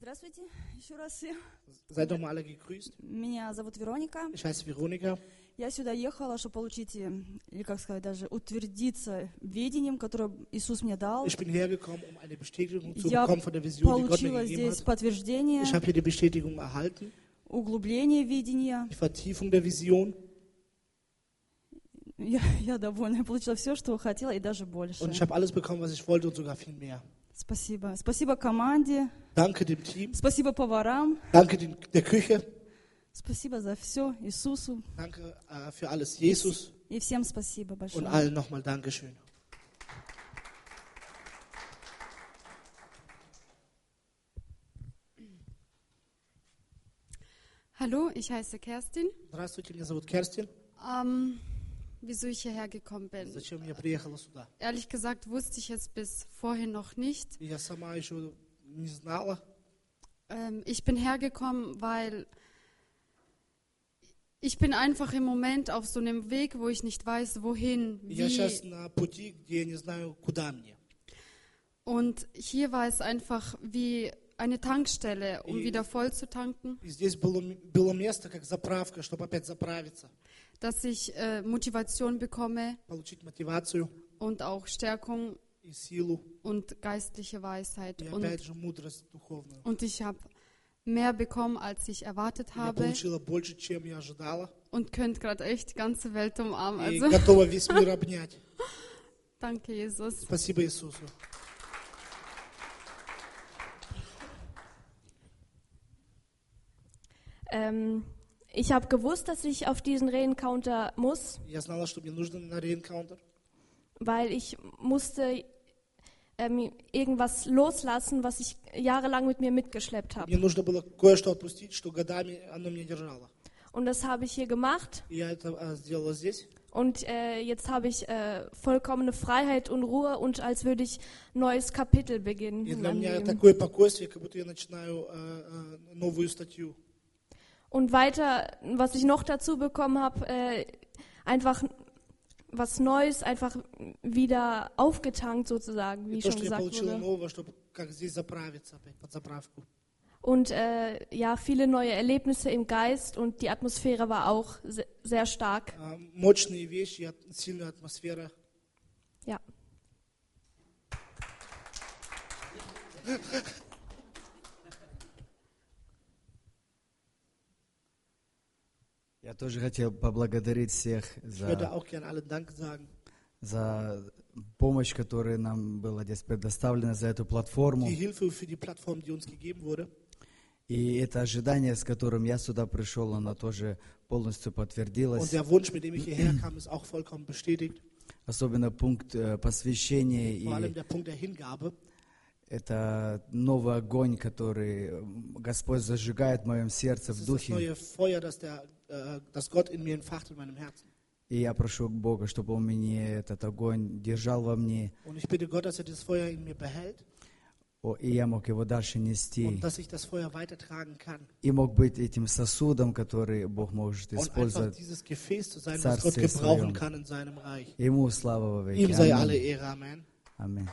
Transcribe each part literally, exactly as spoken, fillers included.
Здравствуйте, еще раз всем. Seid doch mal alle gegrüßt. Меня зовут Вероника. Ich heiße Veronika. Я сюда ехала, чтобы получить, или как сказать, даже утвердиться видением, которое Иисус мне дал. Ich bin hergekommen, um eine Bestätigung zu Я bekommen von der Vision, die Gott mir получила gegeben здесь hat. подтверждение, Ich habe hier die Bestätigung erhalten, углубление видения. die Vertiefung der Vision. Я, я довольна, я получила все, что хотела, и даже больше. Und ich habe alles bekommen, was ich wollte und sogar viel mehr. Спасибо. Спасибо команде, Danke dem Team, спасибо поварам, danke dem, der Küche, спасибо за все Иисусу. danke äh, für alles Jesus И всем спасибо большое. und allen nochmal Dankeschön. Hallo, ich heiße Kerstin. Здравствуйте, меня зовут Kerstin. Ähm, wieso ich hierher gekommen bin? Зачем я приехала сюда? Ehrlich gesagt wusste ich es bis vorhin noch nicht. Я сама еще не знала. Ähm, ich bin hergekommen, weil ich bin einfach im Moment auf so einem Weg, wo ich nicht weiß, wohin, Я сейчас wie. на пути, где я не знаю, куда мне. Und hier war es einfach wie eine Tankstelle, um И- wieder voll zu tanken, И здесь было, было место, как заправка, чтобы опять заправиться, dass ich äh, Motivation bekomme получить мотивацию und auch Stärkung и силу, und geistliche Weisheit. и Und, опять же мудрость духовную. und ich habe mehr bekommen, als ich erwartet Я habe. получила больше, чем я ожидала, Und könnt gerade echt die ganze Welt umarmen. и Also, готова весь мир обнять. danke, Jesus. Спасибо Иисусу. Ähm, ich habe gewusst, dass ich auf diesen Re-Encounter muss, Я знала, что мне нужно на реэнкаунтер, weil ich musste ähm, irgendwas loslassen, was ich jahrelang mit mir mitgeschleppt habe. мне нужно было кое-что отпустить, что годами оно меня держало. Und das habe ich hier gemacht. И я это э, сделала здесь. Und äh, jetzt habe ich äh, vollkommene Freiheit und Ruhe und als würde ich ein neues Kapitel beginnen. И in для meinem меня Leben. такое спокойствие, как будто я начинаю э, э, новую статью. Und weiter, was ich noch dazu bekommen habe, äh, einfach was Neues, einfach wieder aufgetankt sozusagen, wie И то, schon что я gesagt получила wurde. нового, чтобы как здесь заправиться опять, под заправку. Und äh, ja, viele neue Erlebnisse im Geist und die Atmosphäre war auch se- sehr stark. А, Мощные вещи, от- сильная атмосфера. Ja. Я тоже хотел поблагодарить всех Ich würde за, auch gerne allen Dank sagen. за помощь, которая нам была здесь предоставлена, за эту платформу. Die Hilfe für die Plattform, die uns gegeben wurde. И это ожидание, с которым я сюда пришел, оно тоже полностью Und подтвердилось. der Wunsch, mit dem ich hierher kam, ist auch vollkommen bestätigt. Особенно пункт э, посвящения. Vor allem И der Punkt der Hingabe. это новый огонь, который э, Господь зажигает в моем сердце, Das в ist das духе. neue Feuer, das, der, äh, das Gott in mir entfacht in meinem Herzen. И я прошу Бога, чтобы Он мне этот огонь держал во мне, Und ich bitte Gott, dass er das Feuer in mir behält о, и я мог его дальше нести. und dass ich das Feuer weitertragen kann. И мог быть этим сосудом, который Бог может Und einfach использовать. dieses Gefäß zu sein, was Gott Царстве gebrauchen Своем. kann in seinem Reich. Ему слава во веки. Ihm sei alle Аминь. Ehre. Amen. Аминь.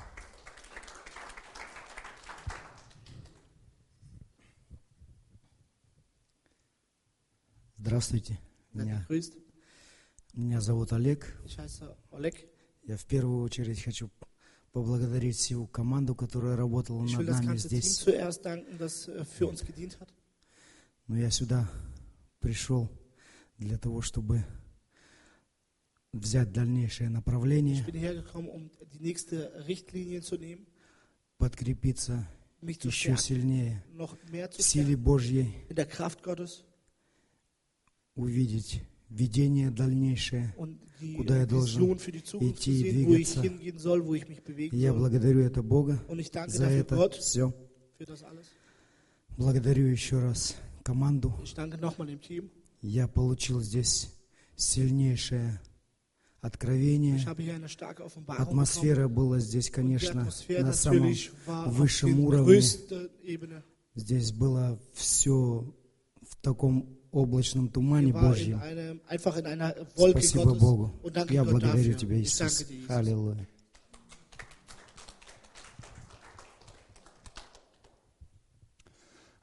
Здравствуйте, Seid меня, gegrüßt. меня зовут Олег. Ich heiße Oleg. Я в первую очередь хочу поблагодарить всю команду, которая работала Ich will над das нами ganze Team здесь. zuerst danken, das äh, für uns gedient hat. Но я сюда пришел для того, чтобы взять дальнейшее Ich направление, bin hergekommen, um die nächste Richtlinie zu nehmen, подкрепиться mich zu еще stärken, сильнее noch mehr zu в силе stärken, Божьей, in der Kraft Gottes увидеть видение дальнейшее. und die Куда я должен Vision für die Zukunft zu идти и sehen, wo ich двигаться. hingehen soll, wo ich mich bewegen И я soll. благодарю это Бога Und ich danke за dafür это Gott все. für das alles. Благодарю еще раз команду. Ich danke nochmal dem Team. Я получил здесь сильнейшее откровение. Ich habe hier eine starke Offenbarung bekommen. Атмосфера была здесь, Und die конечно, Atmosphäre на самом natürlich war auf высшем der уровне. größten Ebene. Здесь было все в таком облачном тумане Wir waren in Божьем. einem, einfach in einer Wolke Спасибо Gottes. Богу. Und danke Я Gott благодарю dafür. Тебя, Ich danke Иисус. dir, Jesus. Аллилуйя.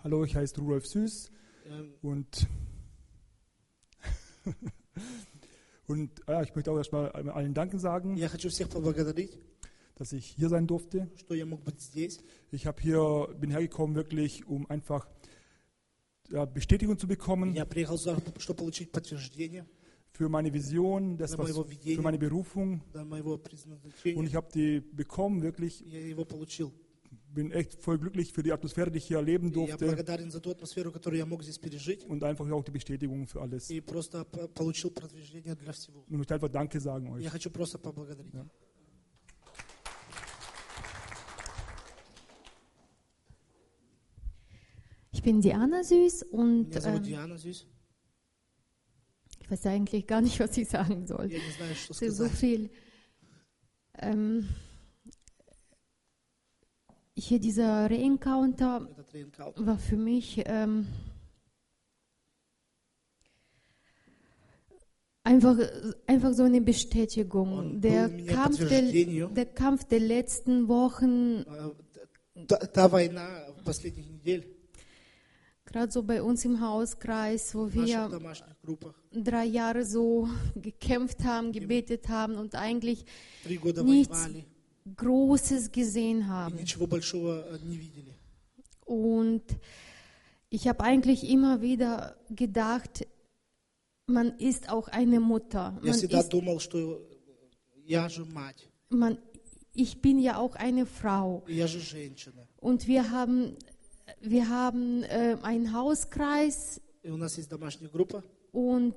Hallo, ich heiße Rudolf Süß Эм, und, und ja, ich möchte auch erstmal allen Danken sagen, Я хочу всех поблагодарить, dass ich hier sein durfte. что я мог быть здесь. Ich habe hier, bin hergekommen wirklich, um einfach ja, Bestätigung zu bekommen Я приехал сюда, чтобы получить подтверждение für meine Vision, das для was, моего für видения, meine Berufung. для моего предназначения. Und ich habe die bekommen, wirklich. Я его получил. Bin echt voll glücklich für die Atmosphäre, die ich hier erleben И я durfte. благодарен за ту атмосферу, которую я мог здесь пережить. Und einfach auch die Bestätigung für alles. И просто п- получил подтверждение для всего. Und ich möchte einfach Danke sagen euch. Я хочу просто поблагодарить. Ja. Ich bin Diana Süß und Меня зовут ähm, Диана Зюсь. ich weiß eigentlich gar nicht, was ich sagen soll. Я не знаю, что Es ist so сказать. viel. Ähm, hier dieser Re-Encounter Этот реэнкаунтер. war für mich ähm, einfach, einfach so eine Bestätigung. Он Der был мне Kampf der, подтверждением. der Kampf der letzten Wochen, Э, Та, та война в последних недель gerade so bei uns im Hauskreis, wo в наших wir домашних группах. drei Jahre so gekämpft haben, gebetet haben und eigentlich Три года nichts воевали Großes gesehen и haben. ничего большого э, не видели. Und ich habe eigentlich immer wieder gedacht, man ist auch eine Mutter. Я Man всегда ist, думал, что я же мать, man, ich bin ja auch eine Frau. и я же женщина. Und wir haben, wir haben äh, einen Hauskreis И у нас есть домашняя группа. und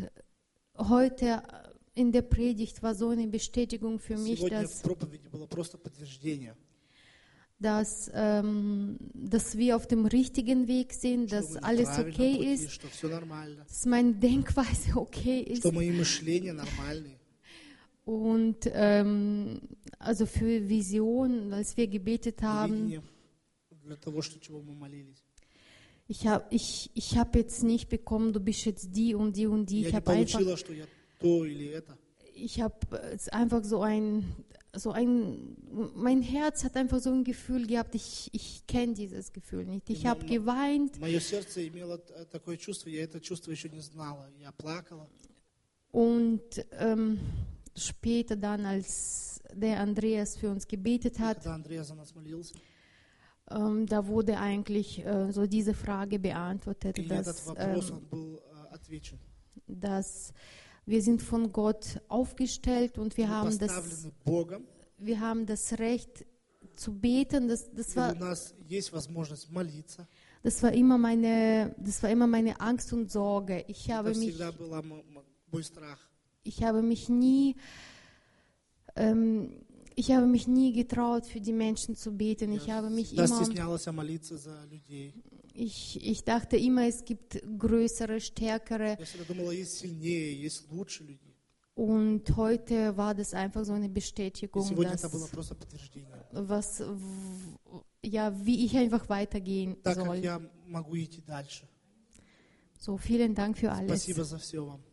heute in der Predigt war so eine Bestätigung für mich, Сегодня dass в проповеди было просто подтверждение, dass, ähm, dass wir auf dem richtigen Weg sind, что dass мы на alles правильном okay пути, ist, что все нормально, dass meine Denkweise okay ist. что мои мышления нормальные. Und ähm, also für Vision, als wir gebetet haben, Видение для того, что, чего мы молились. ich habe ich, ich hab jetzt nicht bekommen, du bist jetzt die und die und die. Я Ich не habe einfach, получила, что я то или это. ich habe einfach so ein, so ein, mein Herz hat einfach so ein Gefühl gehabt, ich, ich kenne dieses Gefühl nicht. Ich habe geweint Мое сердце имело т- такое чувство, я это чувство еще не знала. Я плакала. und ähm, später dann, als der Andreas für uns gebetet И hat, когда Андрей за нас молился, ähm, da wurde eigentlich äh, so diese Frage beantwortet, и этот dass, вопрос, ähm, он был э, отвечен. dass wir sind von Gott aufgestellt und wir Мы haben das, поставлены Богом, wir haben das Recht zu beten. Das, das и war, у нас есть возможность молиться. das war immer meine, das war immer meine Angst und Sorge. Ich Это habe mich, всегда был мой страх. ich habe mich nie, ähm, ich habe mich nie getraut, für die Menschen zu beten. Ich habe mich Я immer, стеснялась молиться за людей. ich, ich dachte immer, es gibt größere, stärkere. Я всегда думала, есть сильнее, есть лучше людей. Und heute war das einfach so eine И Bestätigung, сегодня dass, это было просто подтверждение. was, w- ja, wie ich einfach weitergehen Так как soll. я могу идти дальше. So, vielen Dank für alles. Спасибо за все вам.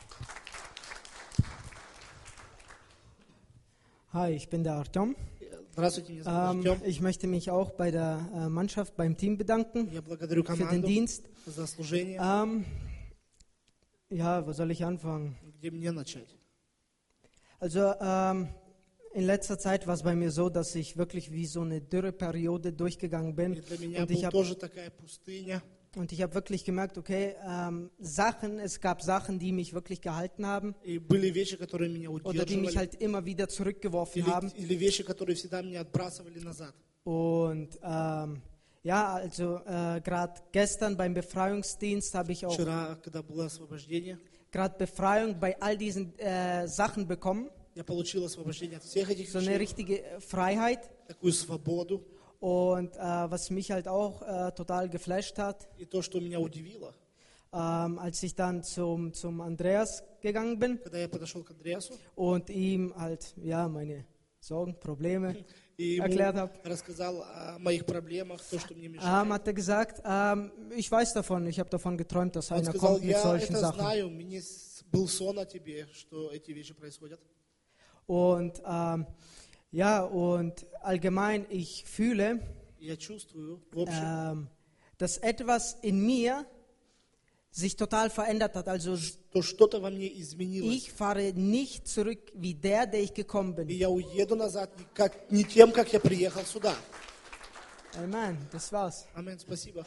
Hi, ich bin der Artem. Здравствуйте, меня зовут Ähm, Артем. ich möchte mich auch bei der äh, Mannschaft, beim Team bedanken Я благодарю für den команду Dienst. за служение. Ähm, ja, wo soll ich anfangen? Где мне начать? Also ähm, in letzter Zeit war es bei mir so, dass ich wirklich wie so eine Dürreperiode durchgegangen И bin. для меня Und ich была habe тоже такая пустыня. und ich habe wirklich gemerkt, okay, ähm, Sachen, es gab Sachen, die mich wirklich gehalten haben И были вещи, которые меня oder die mich удерживали. halt immer wieder zurückgeworfen haben. Или, или вещи, которые всегда меня отбрасывали назад. Und ähm, ja, also äh, gerade gestern beim Befreiungsdienst habe ich auch Вчера, когда было освобождение, gerade Befreiung bei all diesen äh, Sachen bekommen. я получил освобождение от всех этих So eine вещей, richtige äh, Freiheit. такую свободу. Und äh, was mich halt auch äh, total geflasht hat, И то, что меня удивило, ähm, als ich dann zum, zum Andreas gegangen bin когда я подошел к Андреасу und ihm halt ja meine Sorgen, Probleme и ему erklärt habe, рассказал о моих проблемах, то, что мне ähm, мешает. hat er gesagt, ähm, ich weiß davon, ich habe davon geträumt, dass Он einer сказал, kommt mit я solchen это Sachen. знаю, мне с- был сон о тебе, что эти вещи происходят. Und ähm, ja, und allgemein, ich fühle, Я чувствую, в общем, ähm, dass etwas in mir sich total verändert hat. Also То что-то во мне изменилось. ich fahre nicht zurück wie der, der ich gekommen И bin. я уеду назад не, как, не тем, как я приехал сюда. Amen, das war's. Amen, спасибо.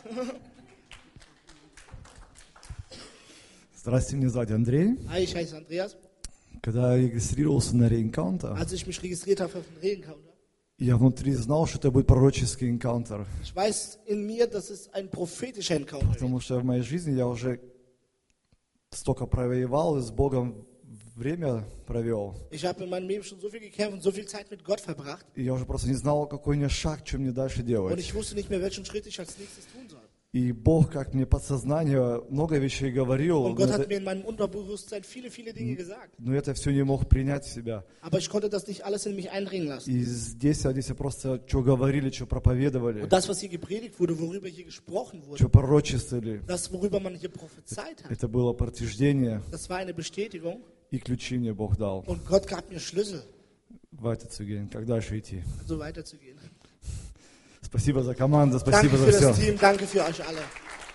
Здравствуйте, меня зовут Андрей. Hi, ich heiße Andreas. Когда я регистрировался на Reencounter, Als ich mich registriert habe für den Reencounter, я внутри знал, что это будет пророческий энкаунтер. ich weiß in mir, dass es ein prophetischer Encounter wird. Потому что в моей жизни я уже столько провоевал и с Богом время провел. Ich habe in meinem Leben schon so viel gekämpft und so viel Zeit mit Gott verbracht. И я уже просто не знал, какой мне шаг, что мне дальше Und делать. ich wusste nicht mehr, welchen Schritt ich als nächstes tun soll. И Бог, как мне подсознание, много вещей говорил, Und но Gott hat это, mir in meinem Unterbewusstsein viele, viele Dinge gesagt. но это все не мог принять в себя. Aber ich konnte das nicht alles in mich eindringen lassen. И здесь, а здесь просто что говорили, что проповедовали, Und das, was hier gepredigt wurde, worüber hier gesprochen wurde, что пророчествовали, das, worüber man hier prophezeit hat, это было подтверждение, das war eine Bestätigung. и ключи мне Бог дал. Und Gott gab mir Schlüssel, Weiterzugehen, как дальше идти. so weiterzugehen. Спасибо за команду, Danke спасибо für за das все. Team, danke für euch alle.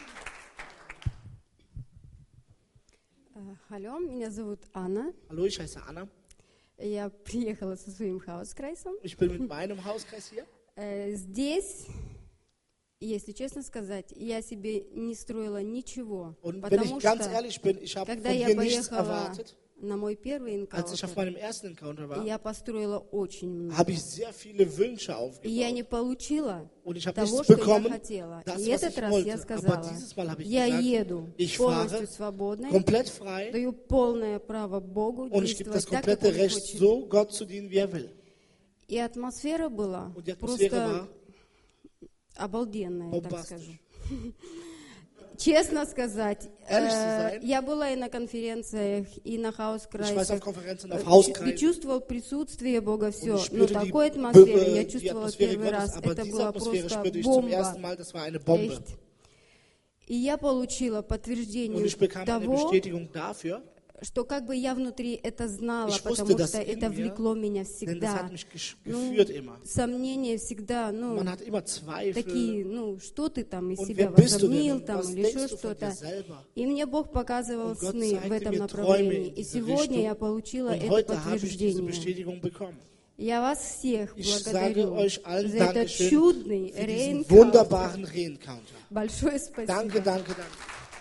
Алло, меня зовут Анна. Hallo, ich heiße Anna. Я приехала со своим хаускрейсом. Ich bin mit meinem Hauskreis hier. Э, Здесь, если честно сказать, я себе не строила ничего. Und wenn Потому ich ganz что, ehrlich bin, ich habe von когда я hier nichts поехала erwartet. на мой первый Als ich auf энкаунтер, meinem ersten Encounter war, я построила очень много. habe ich sehr viele Wünsche И я не aufgebaut. получила Und ich habe того, nichts что я bekommen, хотела. das, И was этот ich раз я wollte. Aber сказала, dieses Mal habe ich я gesagt, еду ich полностью fahre свободной, komplett frei даю полное право Богу und ich gebe das действовать так, как komplette Он Recht, хочет. so Gott zu dienen, wie er will. И атмосфера была Und die Atmosphäre просто war обалденная, так bombastisch. скажу. Честно сказать, Ehrlich zu э, sein, я была и на конференциях, и на ich war auf хаус-крайсах, Konferenzen, auf и Hauskreisen. чувствовал присутствие Бога, все. ich Но spürte die такой Be- атмосферы я die чувствовала Atmosphäre первый Gottes, раз. aber Это diese была Atmosphäre просто spürte ich zum ersten бомба. Mal, das war eine Bombe. Echt. И я получила Und подтверждение ich bekam eine того, Bestätigung dafür, что как бы я внутри это знала, Ich wusste, потому dass что in это mir, влекло меня denn das всегда. hat mich gesch- Ну, geführt immer. сомнения всегда, ну, Man hat immer Zweifel. такие, ну, что ты там из Und себя wer bist du denn? возомнил Und там was или denkst еще du von dir что-то. selber? И мне Бог показывал Und Gott сны в zeigte этом mir направлении. Träume in И diese сегодня Richtung. я получила Und это heute habe ich diese подтверждение. Bestätigung bekommen. Я вас всех Ich sage благодарю euch allen за этот Dankeschön чудный für diesen рейнкаунтер. wunderbaren Reencounter. Большое спасибо. Danke, danke, danke.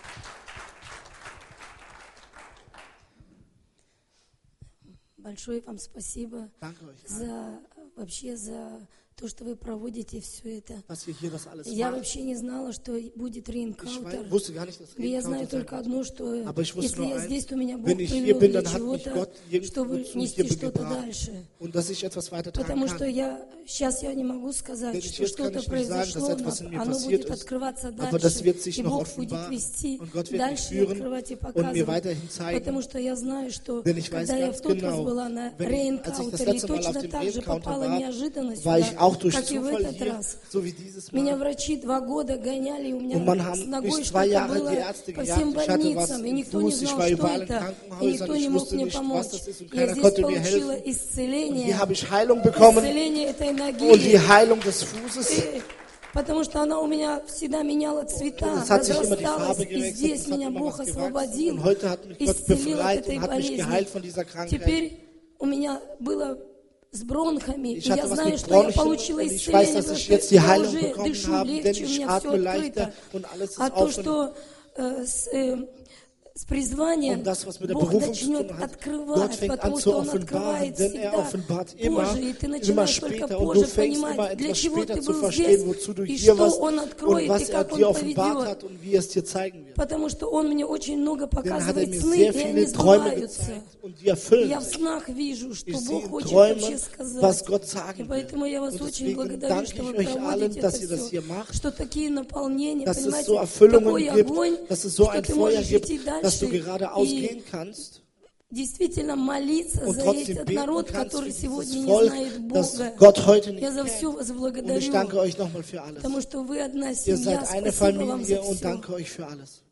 Большое вам спасибо Danke euch allen, за вообще за то, что вы проводите все это. dass ihr hier das alles Я macht. вообще не знала, что будет Ich рейнкаунтер. wei- wusste gar nicht, dass Я знаю Reencounter sein только wird. одно, что Aber ich wusste если nur я eins, здесь, то меня Бог wenn ich hier привел bin, для dann hat mich чего-то, Gott irgendwo чтобы zu нести hier что-то gebracht дальше. und dass ich etwas weitertragen Потому что kann. я сейчас я не могу сказать, Denn что jetzt kann что-то ich nicht sagen, dass произошло, etwas in mir но оно passiert будет ist, открываться aber das дальше, wird sich и noch Бог будет offenbaren вести und Gott wird mich дальше, führen открывать и und mir показывать. weiterhin zeigen. Потому что я знаю, что Denn ich weiß когда я ganz в тот раз genau, была на wenn ich, als ich das рейнкаунтере, и letzte Mal auf точно dem так же Reencounter попала war, неожиданно war ich auch сюда, durch как и в Zufall этот hier, раз. so wie dieses Меня Mal. врачи два года гоняли, и у меня Und man с haben ногой mich zwei что-то Jahre было die Ärzte по всем gejagt. Ich hatte was больницам, и im никто не Fuß, ich знал, war что überall in это, и Krankenhäusern, никто не ich мог wusste мне nicht, was помочь. das ist und Я keiner здесь konnte mir получила helfen. Und исцеление, hier habe ich Heilung bekommen исцеление этой und ноги. die Heilung des Fußes. И- Потому что она у меня всегда меняла цвета, Es hat sich immer die разрасталась, Farbe и gewechselt, здесь es hat меня immer Бог was gewachsen. освободил, Und heute hat mich Gott исцелил от befreit этой und hat mich geheilt von болезни. dieser Krankheit. Теперь у меня было с бронхами, и Ich я hatte was знаю, mit что я Bronchien получила und ich weiß, исцеление, dass потому ich что jetzt die я Heilung уже bekommen дышу habe, denn легче, у ich меня все atme leichter открыто. und alles ist А то, offen. что э, с, э, с призванием Und das, was mit der Bог Berufung zu начнет tun hat, Gott открывать, fängt an потому zu что Он offenbaren, открывает denn er всегда offenbart immer, позже, и ты immer начинаешь только später und du позже fängst immer понимать, для etwas чего später ты zu был verstehen, здесь, wozu du и hier что warst Он und откроет, was и er как dir Он offenbart поведет. hat und wie er es dir zeigen wird. Потому что Он мне очень много Denn er hat er показывает mir сны, sehr и они viele Träume сбываются. gezeigt und die erfüllen Я в sich. снах вижу, что Ich sehe Бог in хочет Träumen, вообще was сказать. Gott И sagen will. поэтому я вас Und очень deswegen благодарю, danke что ich вы euch allen, проводите dass это ihr das все. hier macht, Что такие наполнения, dass es понимаете, so Erfüllungen такой gibt, огонь, dass es so что ein ты Feuer можешь gibt, идти dass du дальше geradeaus и gehen kannst действительно молиться und за trotzdem этот beten народ, kannst für который dieses сегодня не Volk, знает das Бога. Gott heute nicht Я за все kennt. вас Und ich благодарю, danke euch nochmal für alles. потому что вы одна Ihr семья. seid eine Спасибо вам за Familie und все. danke euch für alles.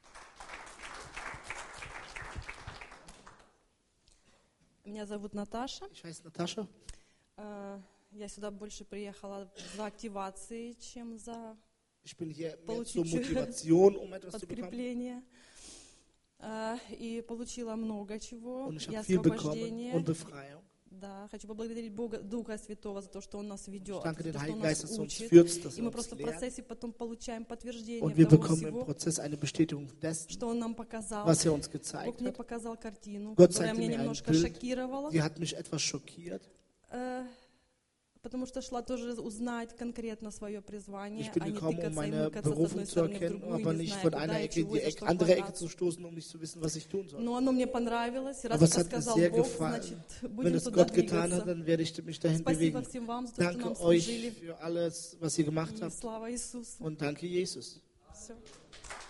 Меня зовут Наташа. Ich heiße Natascha. Э, Я сюда больше приехала за активацией, чем за Ich bin hier mehr zur получить Motivation, um etwas zu bekommen. подкрепление. А, И получила много чего. Und ich И habe viel bekommen освобождение. und Befreiung. Да, хочу поблагодарить Бога, Духа Святого за то, что Он нас Ich ведет, danke за den то, что Он Heiligen нас Geist, dass er uns учит. führt, dass И er мы uns просто в lehrt. процессе потом получаем подтверждение Und wir того bekommen im всего, Prozess eine Bestätigung dessen, что Он нам показал. was er uns Бог gezeigt мне hat. показал картину, Gott которая zeigte меня mir ein немножко Bild, шокировала. die hat mich etwas schockiert. Э, Потому что шла тоже узнать конкретно свое призвание, Ich bin а не gekommen, um тыкаться и meine мыкаться с Berufung одной zu стороны в erkennen, другую, aber не nicht зная, von куда einer и Ecke in чего die и за Ecke, что andere Ecke хвататься. zu stoßen, um nicht zu wissen, was ich tun soll. Но оно мне понравилось, и раз Aber es это hat mir сказал sehr Бог, gefallen. значит, Wenn будем es туда Gott getan hat, двигаться. dann werde ich mich dahin Спасибо bewegen. всем вам за то, что нам Danke euch служили. für alles, was ihr gemacht И habt. слава Иисусу. Und danke Jesus. Все.